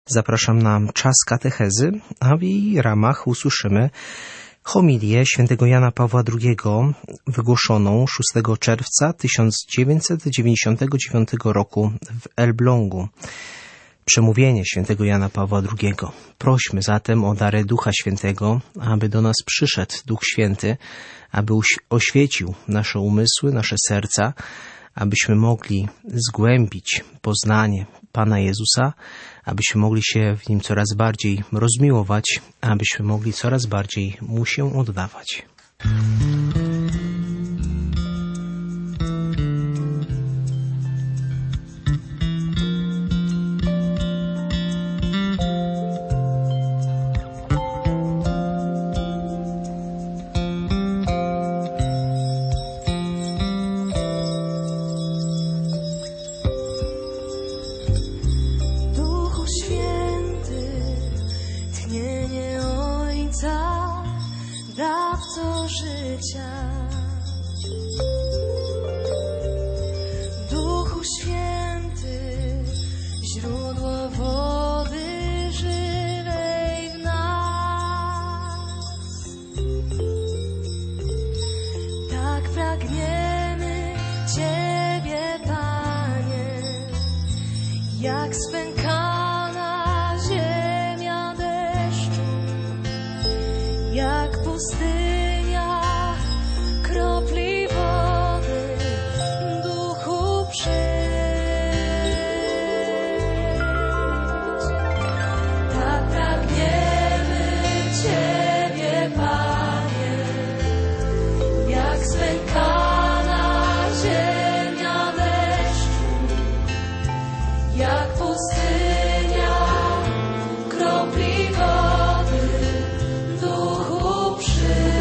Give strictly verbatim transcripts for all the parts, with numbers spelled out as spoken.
Zapraszam na czas katechezy, a w jej ramach usłyszymy homilię świętego Jana Pawła drugiego wygłoszoną szóstego czerwca tysiąc dziewięćset dziewięćdziesiątego dziewiątego roku w Elblągu. Przemówienie świętego Jana Pawła drugiego. Prośmy zatem o dary Ducha Świętego, aby do nas przyszedł Duch Święty, aby oświecił nasze umysły, nasze serca, abyśmy mogli zgłębić poznanie Pana Jezusa, abyśmy mogli się w Nim coraz bardziej rozmiłować, abyśmy mogli coraz bardziej Mu się oddawać. Kropli wody, duchu przyjdź.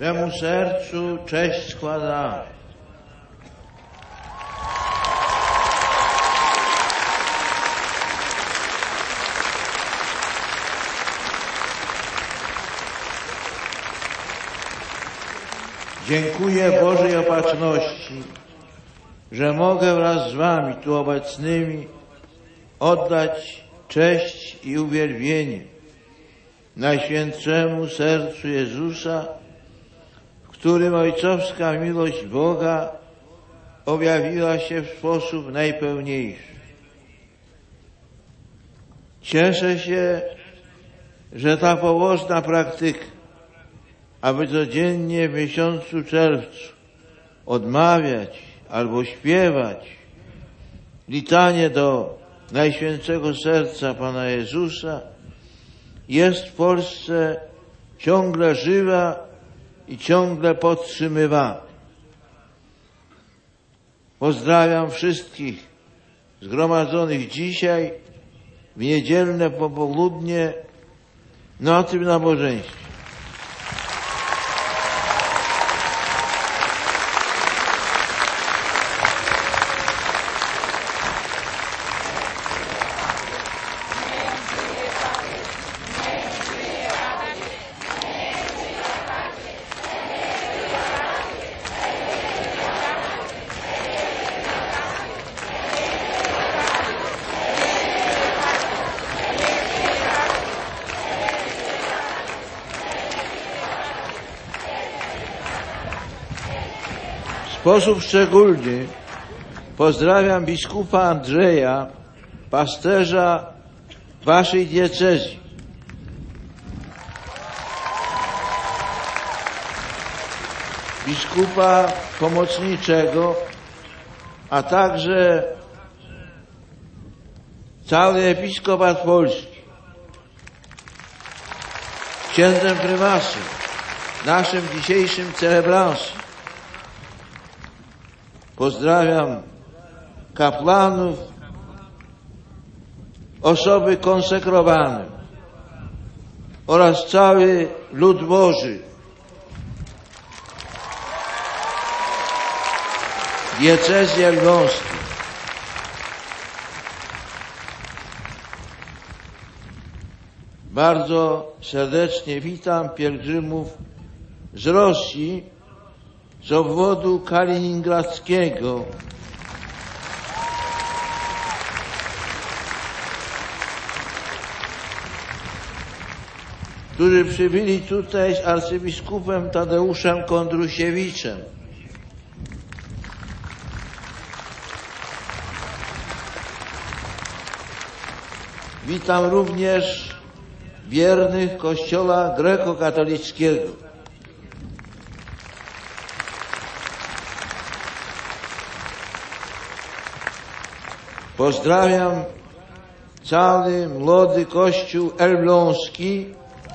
czemu sercu cześć składamy. Dziękuję Bożej Opatrzności, że mogę wraz z Wami tu obecnymi oddać cześć i uwielbienie Najświętszemu Sercu Jezusa, w którym ojcowska miłość Boga objawiła się w sposób najpełniejszy. Cieszę się, że ta pobożna praktyka, aby codziennie w miesiącu czerwcu odmawiać albo śpiewać litanie do Najświętszego Serca Pana Jezusa, jest w Polsce ciągle żywa i ciągle podtrzymywana. Pozdrawiam wszystkich zgromadzonych dzisiaj w niedzielne popołudnie na tym nabożeństwie. W sposób szczególny pozdrawiam biskupa Andrzeja, pasterza waszej diecezji. Biskupa pomocniczego, a także cały episkopat polski. Księdzem prymasem, naszym dzisiejszym celebransem. Pozdrawiam kapłanów, osoby konsekrowane oraz cały lud Boży. Diecezji elbląskiej. Bardzo serdecznie witam pielgrzymów z Rosji, z obwodu kaliningradzkiego, którzy przybyli tutaj z arcybiskupem Tadeuszem Kondrusiewiczem. Witam również wiernych Kościoła grekokatolickiego. Pozdrawiam cały młody Kościół elbląski,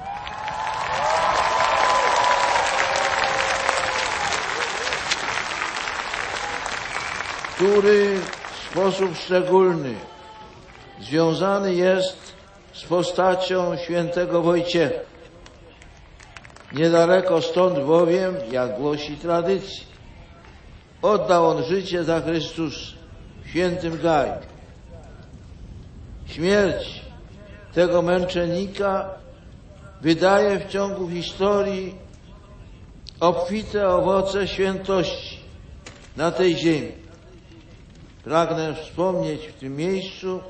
który w sposób szczególny związany jest z postacią świętego Wojciecha. Niedaleko stąd bowiem, jak głosi tradycja, oddał on życie za Chrystusa w świętym Gaju. Śmierć tego męczennika wydaje w ciągu historii obfite owoce świętości na tej ziemi. Pragnę wspomnieć w tym miejscu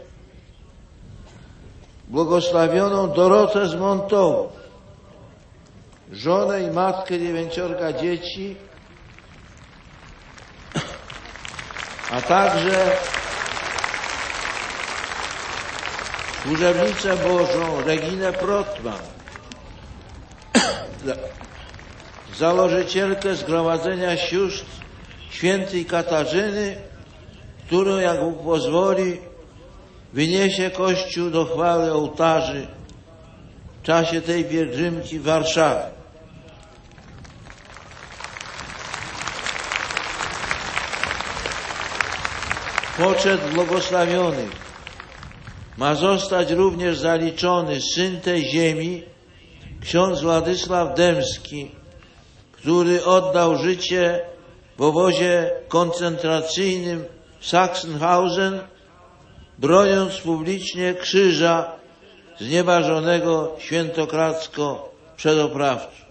błogosławioną Dorotę z Montowu, żonę i matkę dziewięciorga dzieci, a także służebnicę Bożą Reginę Protman, założycielkę Zgromadzenia Sióstr Świętej Katarzyny, którą, jak Bóg pozwoli, wyniesie Kościół do chwały ołtarzy w czasie tej pielgrzymki w Warszawie. Poczet błogosławionych ma zostać również zaliczony syn tej ziemi, ksiądz Władysław Dębski, który oddał życie w obozie koncentracyjnym Sachsenhausen, broniąc publicznie krzyża znieważonego świętokradzko przed oprawcą.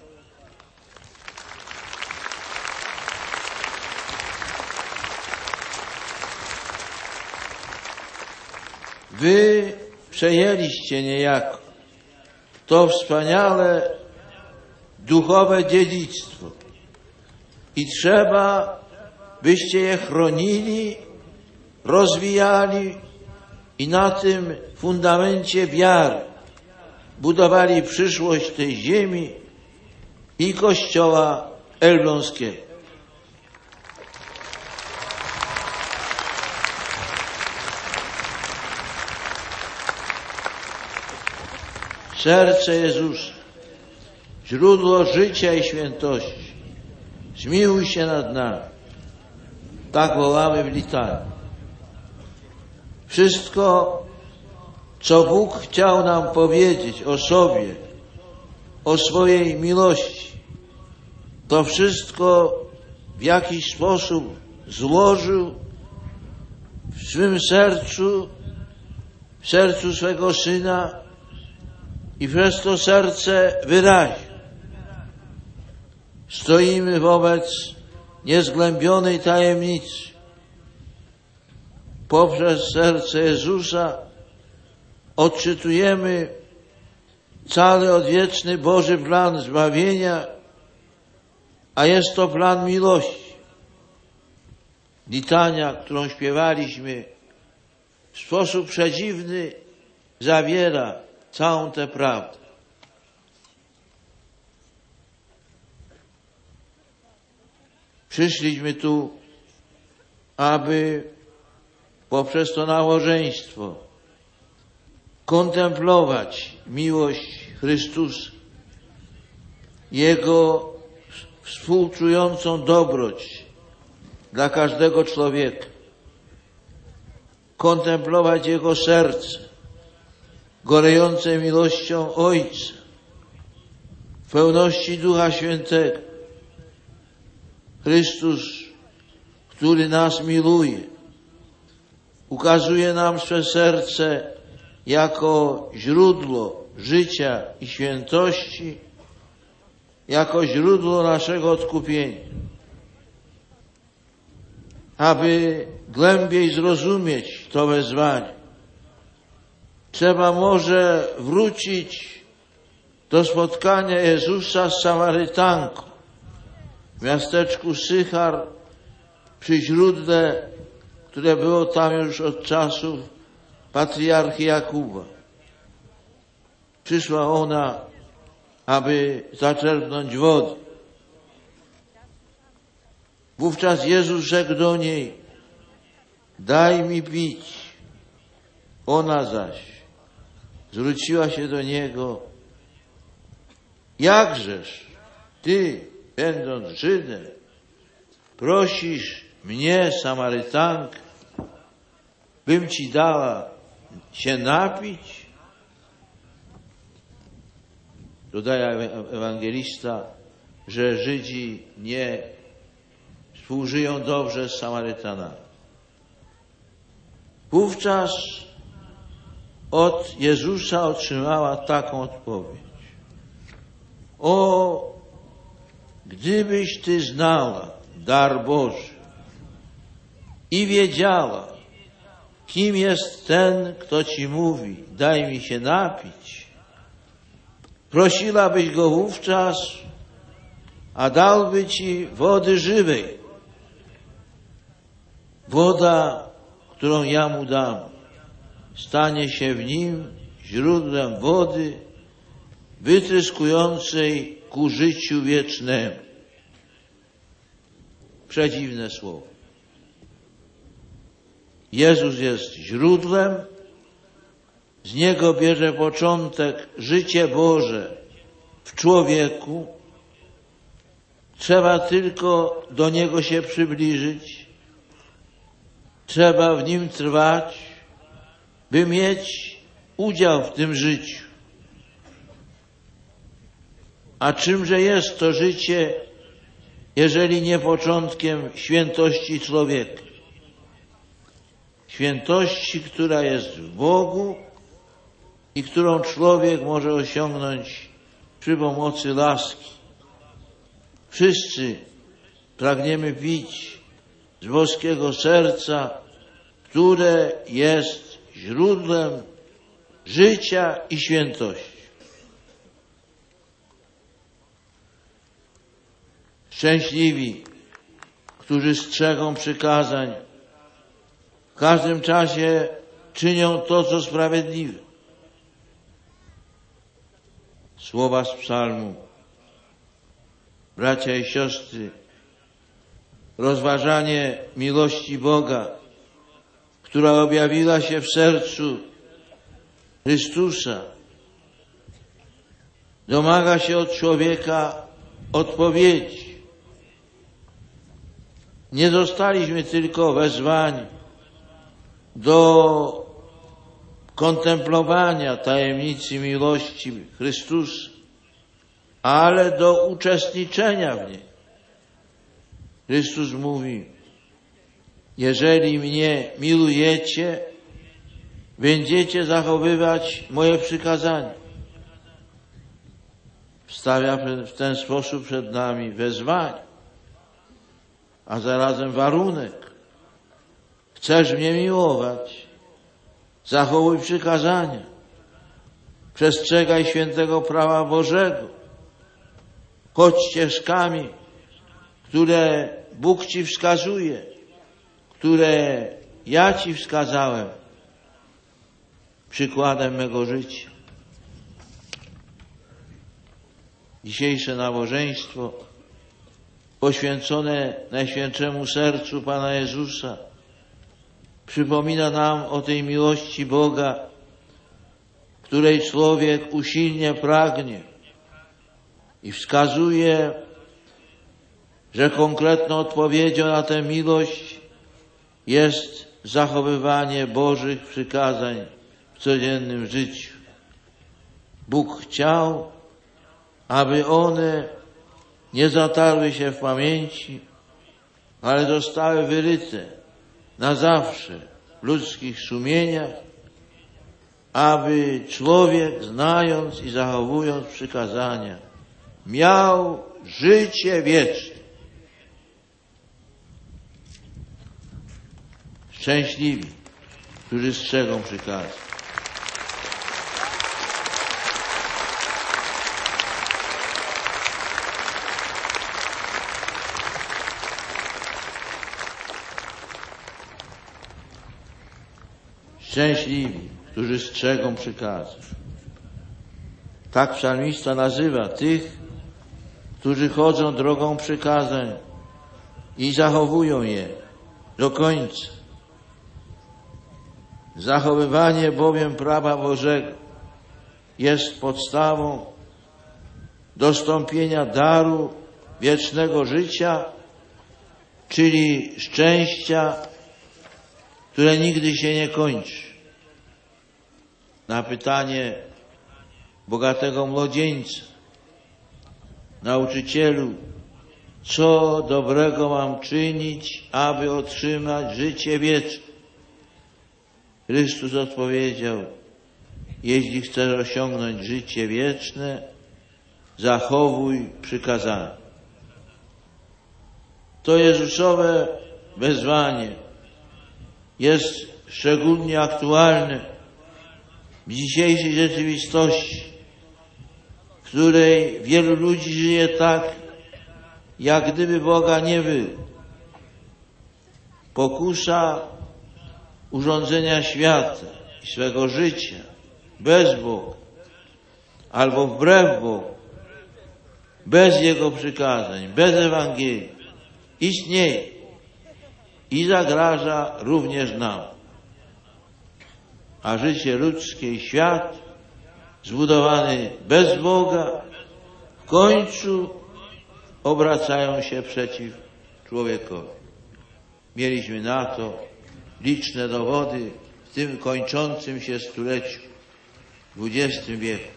Wy przejęliście niejako to wspaniale duchowe dziedzictwo i trzeba, byście je chronili, rozwijali i na tym fundamencie wiary budowali przyszłość tej ziemi i Kościoła Elbląskiego. Serce Jezusa, źródło życia i świętości, zmiłuj się nad nami. Tak wołamy w litanii. Wszystko, co Bóg chciał nam powiedzieć o sobie, o swojej miłości, to wszystko w jakiś sposób złożył w swym sercu, w sercu swego Syna i przez to serce wyraził. Stoimy wobec niezgłębionej tajemnicy. Poprzez serce Jezusa odczytujemy cały odwieczny Boży plan zbawienia, a jest to plan miłości. Litania, którą śpiewaliśmy, w sposób przedziwny zawiera całą tę prawdę. Przyszliśmy tu, aby poprzez to nałożeństwo kontemplować miłość Chrystusa, Jego współczującą dobroć dla każdego człowieka, kontemplować Jego serce, gorejące miłością Ojca, w pełności Ducha Świętego. Chrystus, który nas miluje, ukazuje nam swe serce jako źródło życia i świętości, jako źródło naszego odkupienia. Aby głębiej zrozumieć to wezwanie, trzeba może wrócić do spotkania Jezusa z Samarytanką w miasteczku Sychar przy źródle, które było tam już od czasów patriarchy Jakuba. Przyszła ona, aby zaczerpnąć wody. Wówczas Jezus rzekł do niej: daj mi pić. Ona zaś zwróciła się do Niego: jakżeż Ty, będąc Żydem, prosisz mnie, Samarytankę, bym Ci dała się napić? Dodaje ewangelista, że Żydzi nie współżyją dobrze z Samarytanami. Wówczas od Jezusa otrzymała taką odpowiedź: o, gdybyś Ty znała dar Boży i wiedziała, kim jest ten, kto Ci mówi, daj mi się napić, prosiłabyś Go wówczas, a dałby Ci wody żywej. Woda, którą ja Mu dam, stanie się w nim źródłem wody wytryskującej ku życiu wiecznemu. Przedziwne słowo. Jezus jest źródłem, z Niego bierze początek życie Boże w człowieku. Trzeba tylko do Niego się przybliżyć, trzeba w Nim trwać, by mieć udział w tym życiu. A czymże jest to życie jeżeli nie początkiem świętości człowieka. Świętości, która jest w Bogu i którą człowiek może osiągnąć przy pomocy laski. Wszyscy pragniemy pić z boskiego serca, które jest źródłem życia i świętości. Szczęśliwi, którzy strzegą przykazań, w każdym czasie czynią to, co sprawiedliwe. Słowa z psalmu. Bracia i siostry, rozważanie miłości Boga, która objawiła się w sercu Chrystusa, domaga się od człowieka odpowiedzi. Nie zostaliśmy tylko wezwani do kontemplowania tajemnicy miłości Chrystusa, ale do uczestniczenia w niej. Chrystus mówi: jeżeli mnie milujecie, będziecie zachowywać moje przykazania. Stawia w ten sposób przed nami wezwanie, a zarazem warunek. Chcesz mnie miłować? Zachowuj przykazania. Przestrzegaj świętego prawa Bożego. Chodź ścieżkami, które Bóg Ci wskazuje, które ja Ci wskazałem, przykładem mego życia. Dzisiejsze nabożeństwo poświęcone Najświętszemu Sercu Pana Jezusa przypomina nam o tej miłości Boga, której człowiek usilnie pragnie i wskazuje, że konkretną odpowiedzią na tę miłość jest zachowywanie Bożych przykazań w codziennym życiu. Bóg chciał, aby one nie zatarły się w pamięci, ale zostały wyryte na zawsze w ludzkich sumieniach, aby człowiek, znając i zachowując przykazania, miał życie wieczne. Szczęśliwi, którzy strzegą przykazań. Szczęśliwi, którzy strzegą przykazań. Tak psalmista nazywa tych, którzy chodzą drogą przykazań i zachowują je do końca. Zachowywanie bowiem prawa Bożego jest podstawą dostąpienia daru wiecznego życia, czyli szczęścia, które nigdy się nie kończy. Na pytanie bogatego młodzieńca: nauczycielu, co dobrego mam czynić, aby otrzymać życie wieczne? Chrystus odpowiedział: jeśli chcesz osiągnąć życie wieczne, zachowuj przykazania. To Jezusowe wezwanie jest szczególnie aktualne w dzisiejszej rzeczywistości, w której wielu ludzi żyje tak, jak gdyby Boga nie było. Pokusa urządzenia świata i swego życia bez Boga albo wbrew Bogu, bez Jego przykazań, bez Ewangelii istnieje i zagraża również nam. A życie ludzkie i świat zbudowany bez Boga w końcu obracają się przeciw człowiekowi. Mieliśmy na to liczne dowody w tym kończącym się stuleciu, dwudziestym wieku.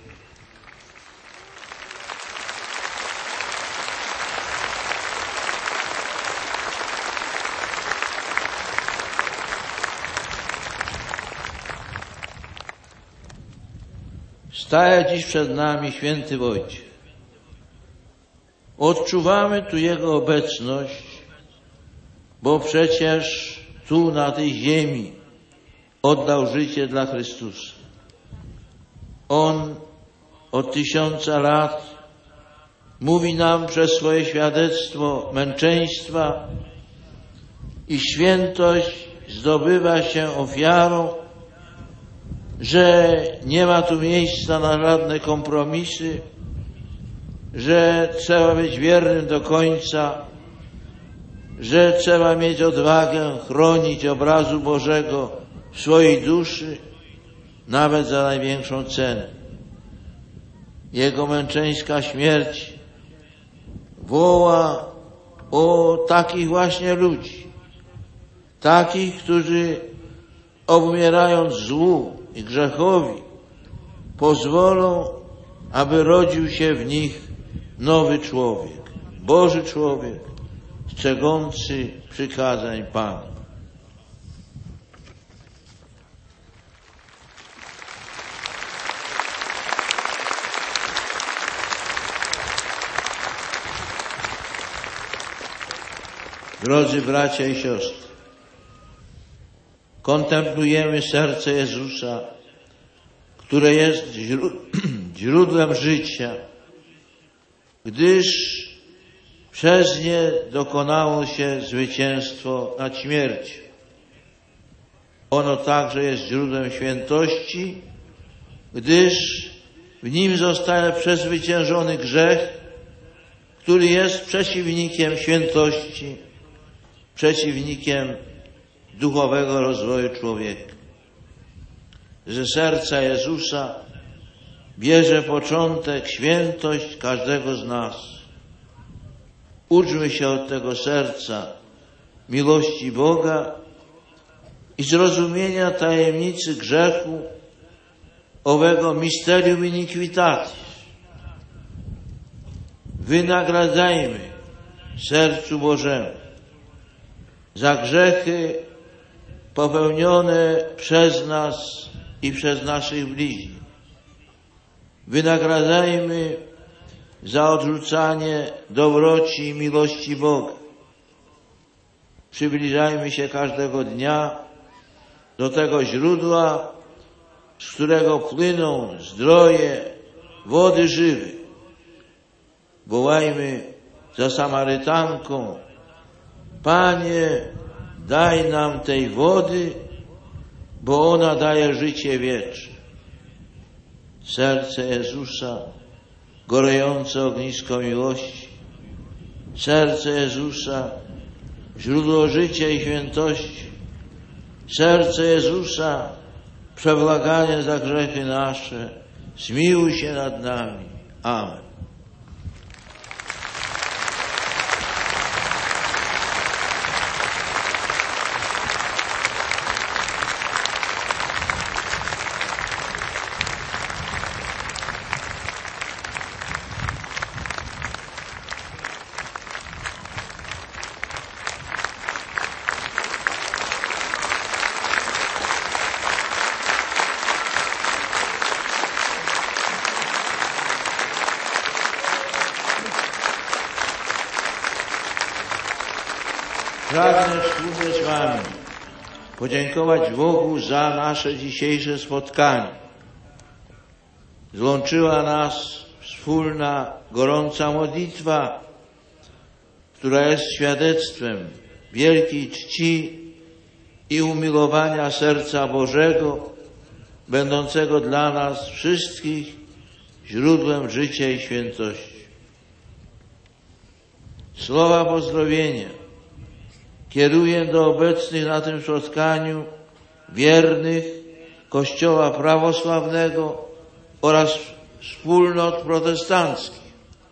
staje dziś przed nami święty Wojciech. Odczuwamy tu Jego obecność, bo przecież tu na tej ziemi oddał życie dla Chrystusa. On od tysiąca lat mówi nam przez swoje świadectwo męczeństwa i świętość zdobywa się ofiarą, że nie ma tu miejsca na żadne kompromisy, że trzeba być wiernym do końca, że trzeba mieć odwagę chronić obrazu Bożego w swojej duszy, nawet za największą cenę. Jego męczeńska śmierć woła o takich właśnie ludzi, takich, którzy obumierając złu i grzechowi pozwolą, aby rodził się w nich nowy człowiek, Boży człowiek, strzegący przykazań Pana. Drodzy bracia i siostry, kontemplujemy serce Jezusa, które jest źródłem życia, gdyż przez nie dokonało się zwycięstwo nad śmiercią. Ono także jest źródłem świętości, gdyż w nim zostaje przezwyciężony grzech, który jest przeciwnikiem świętości, przeciwnikiem duchowego rozwoju człowieka. Ze serca Jezusa bierze początek świętość każdego z nas. Uczmy się od tego serca miłości Boga i zrozumienia tajemnicy grzechu, owego mysterium iniquitatis. Wynagradzajmy sercu Bożemu za grzechy popełnione przez nas i przez naszych bliźnich. Wynagradzajmy za odrzucanie dobroci i miłości Boga. Przybliżajmy się każdego dnia do tego źródła, z którego płyną zdroje wody żywej. Wołajmy za Samarytanką: Panie, daj nam tej wody, bo ona daje życie wieczne. Serce Jezusa, gorejące ognisko miłości, serce Jezusa, źródło życia i świętości, serce Jezusa, przebłaganie za grzechy nasze, zmiłuj się nad nami. Amen. Pragnę wspólnie z Wami podziękować Bogu za nasze dzisiejsze spotkanie. Złączyła nas wspólna, gorąca modlitwa, która jest świadectwem wielkiej czci i umiłowania serca Bożego, będącego dla nas wszystkich źródłem życia i świętości. Słowa pozdrowienia kieruję do obecnych na tym spotkaniu wiernych Kościoła prawosławnego oraz wspólnot protestanckich.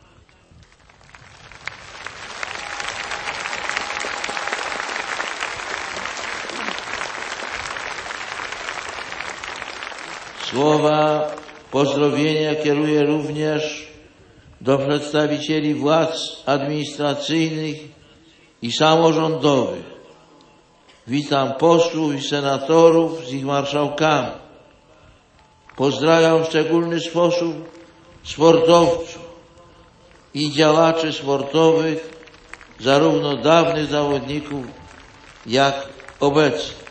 Słowa pozdrowienia kieruję również do przedstawicieli władz administracyjnych i samorządowych. Witam posłów i senatorów z ich marszałkami, Pozdrawiam w szczególny sposób sportowców i działaczy sportowych, zarówno dawnych zawodników, jak obecnych.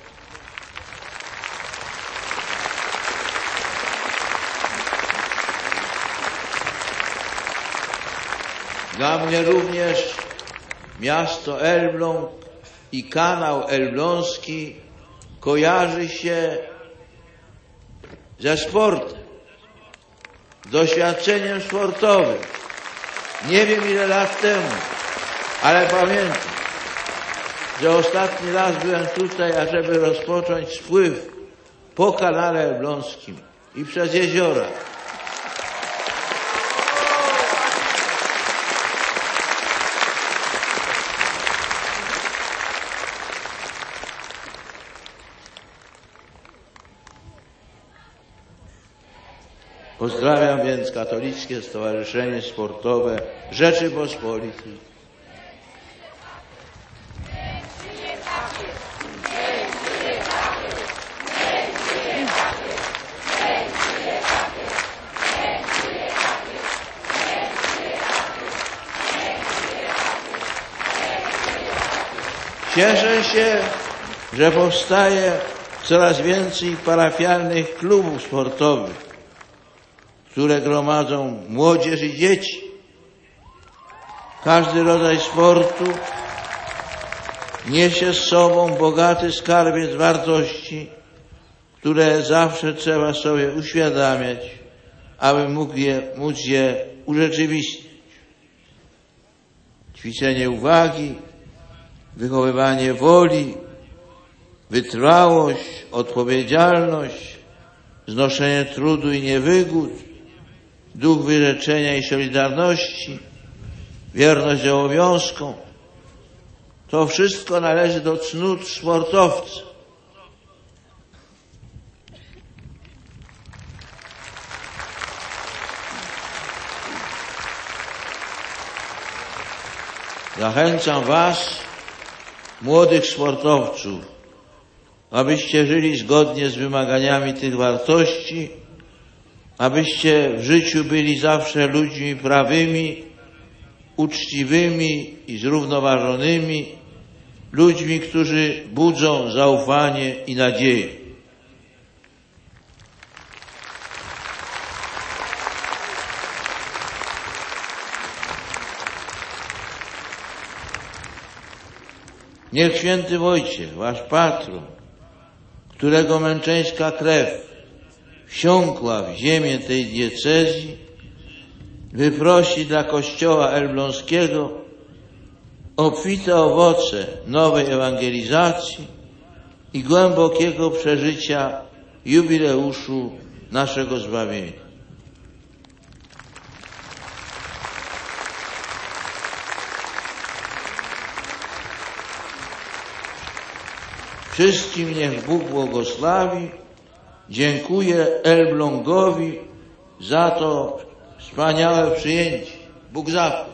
Dla mnie również miasto Elbląg i kanał elbląski kojarzy się ze sportem, doświadczeniem sportowym. Nie wiem ile lat temu, ale pamiętam, że ostatni raz byłem tutaj, ażeby rozpocząć spływ po kanale elbląskim i przez jeziora. Pozdrawiam więc Katolickie Stowarzyszenie Sportowe Rzeczypospolitej. Cieszę się, że powstaje coraz więcej parafialnych klubów sportowych, które gromadzą młodzież i dzieci. Każdy rodzaj sportu niesie z sobą bogaty skarbiec wartości, które zawsze trzeba sobie uświadamiać, aby mógł je, móc je urzeczywistnić. Ćwiczenie uwagi, wychowywanie woli, wytrwałość, odpowiedzialność, znoszenie trudu i niewygód, duch wyrzeczenia i solidarności, wierność obowiązkom. To wszystko należy do cnót sportowca. Zachęcam Was, młodych sportowców, abyście żyli zgodnie z wymaganiami tych wartości, abyście w życiu byli zawsze ludźmi prawymi, uczciwymi i zrównoważonymi, ludźmi, którzy budzą zaufanie i nadzieję. Niech święty Wojciech, wasz patron, którego męczeńska krew wsiąkła w ziemię tej diecezji, wyprosi dla Kościoła elbląskiego obfite owoce nowej ewangelizacji i głębokiego przeżycia jubileuszu naszego zbawienia. Wszystkim niech Bóg błogosławi. Dziękuję Elblągowi za to wspaniałe przyjęcie. Bóg zapłać.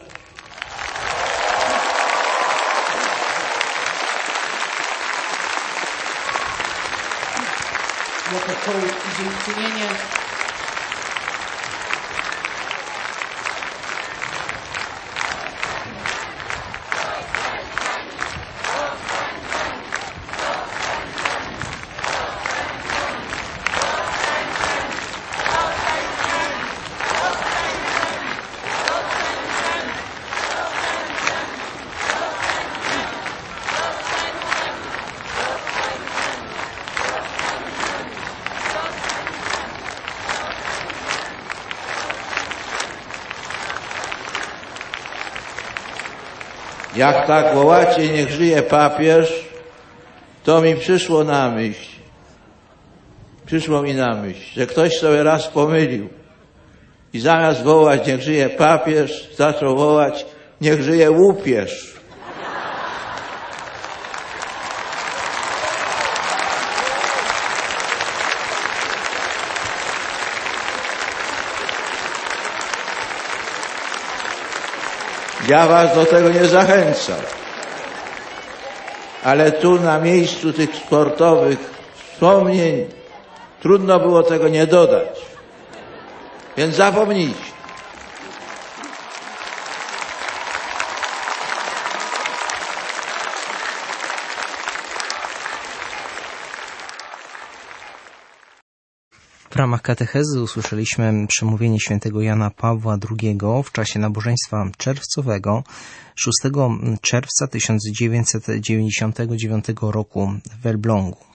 Protokół i dziękczynienie. Jak tak wołacie, niech żyje papież, to mi przyszło na myśl, przyszło mi na myśl, że ktoś sobie raz pomylił i zamiast wołać, niech żyje papież, zaczął wołać, niech żyje łupież. Ja was do tego nie zachęcam. Ale tu na miejscu tych sportowych wspomnień, trudno było tego nie dodać. Więc zapomnijcie. W ramach katechezy usłyszeliśmy przemówienie świętego Jana Pawła drugiego w czasie nabożeństwa czerwcowego szóstego czerwca tysiąc dziewięćset dziewięćdziesiątego dziewiątego roku w Elblągu.